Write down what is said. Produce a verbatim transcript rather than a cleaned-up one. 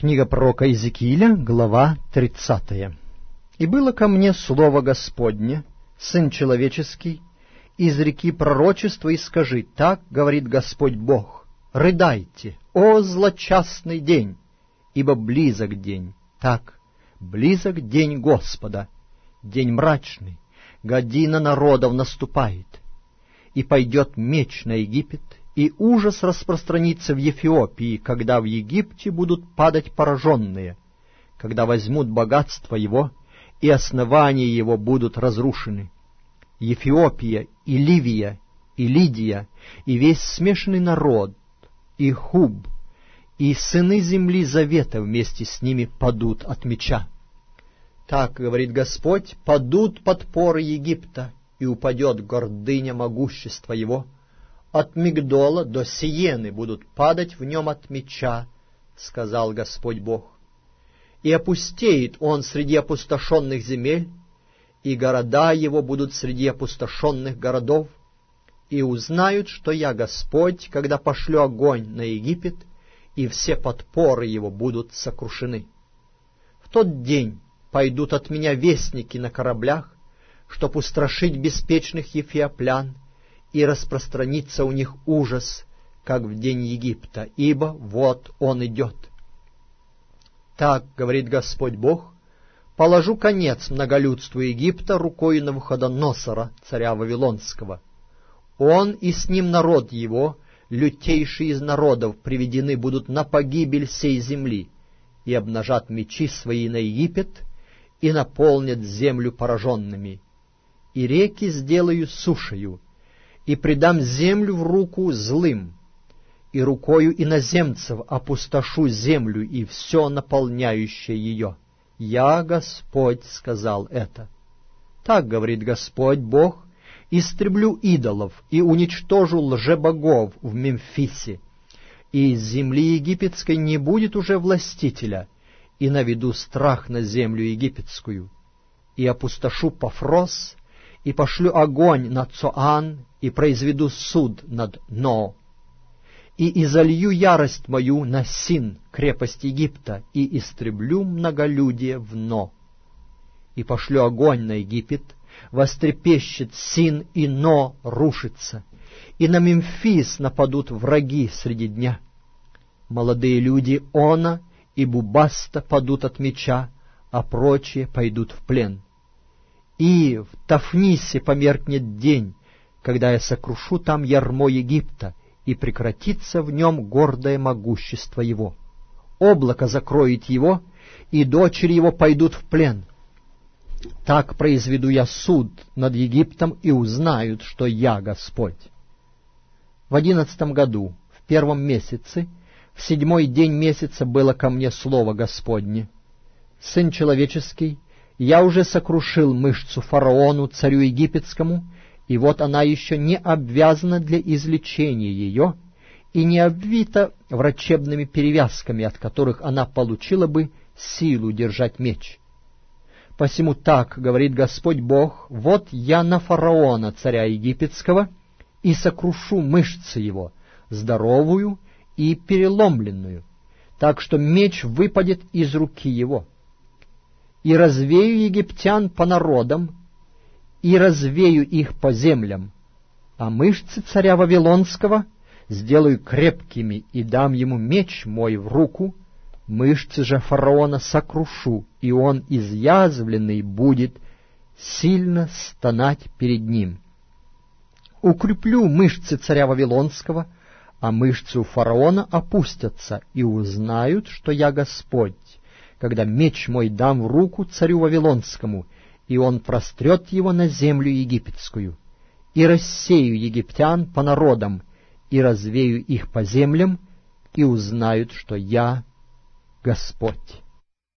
Книга пророка Иезекииля, глава тридцатая. «И было ко мне слово Господне, сын человеческий, изреки пророчество и скажи, так говорит Господь Бог, рыдайте, о злочастный день, ибо близок день, так, близок день Господа, день мрачный, година народов наступает, и пойдет меч на Египет, и ужас распространится в Эфиопии, когда в Египте будут падать пораженные, когда возьмут богатство его, и основания его будут разрушены. Эфиопия и Ливия, и Лидия, и весь смешанный народ, и Хуб, и сыны земли завета вместе с ними падут от меча. Так, говорит Господь, падут подпоры Египта, и упадет гордыня могущества его. От Мигдола до Сиены будут падать в нем от меча, сказал Господь Бог. И опустеет он среди опустошенных земель, и города его будут среди опустошенных городов, и узнают, что я Господь, когда пошлю огонь на Египет, и все подпоры его будут сокрушены. В тот день пойдут от меня вестники на кораблях, чтоб устрашить беспечных ефиоплян, и распространится у них ужас, как в день Египта, ибо вот он идет. Так, говорит Господь Бог, положу конец многолюдству Египта рукою Навуходоносора, царя Вавилонского. Он и с ним народ его, лютейшие из народов, приведены будут на погибель сей земли, и обнажат мечи свои на Египет, и наполнят землю пораженными. И реки сделаю сушею, и предам землю в руку злым, и рукою иноземцев опустошу землю и все наполняющее ее. Я, Господь, сказал это. Так говорит Господь Бог, истреблю идолов и уничтожу лжебогов в Мемфисе, и из земли египетской не будет уже властителя, и наведу страх на землю египетскую, и опустошу Пафрос, и пошлю огонь на Цоан, и произведу суд над Но, и изолью ярость мою на Син, крепость Египта, и истреблю многолюдие в Но. И пошлю огонь на Египет, вострепещет Син, и Но рушится, и на Мемфис нападут враги среди дня. Молодые люди Она и Бубаста падут от меча, а прочие пойдут в плен. И в Тафнисе померкнет день, когда я сокрушу там ярмо Египта, и прекратится в нем гордое могущество его. Облако закроет его, и дочери его пойдут в плен. Так произведу я суд над Египтом, и узнают, что я Господь. В одиннадцатом году, в первом месяце, в седьмой день месяца было ко мне слово Господне: Сын человеческий, я уже сокрушил мышцу фараону, царю египетскому, и вот она еще не обвязана для излечения ее и не обвита врачебными перевязками, от которых она получила бы силу держать меч. Посему так говорит Господь Бог: вот я на фараона, царя египетского, и сокрушу мышцы его, здоровую и переломленную, так что меч выпадет из руки его. И развею египтян по народам, и развею их по землям, а мышцы царя Вавилонского сделаю крепкими, и дам ему меч мой в руку, мышцы же фараона сокрушу, и он изъязвленный будет сильно стонать перед ним. Укреплю мышцы царя Вавилонского, а мышцы у фараона опустятся, и узнают, что я Господь, когда меч мой дам в руку царю Вавилонскому, и он прострет его на землю египетскую, и рассею египтян по народам, и развею их по землям, и узнают, что я Господь».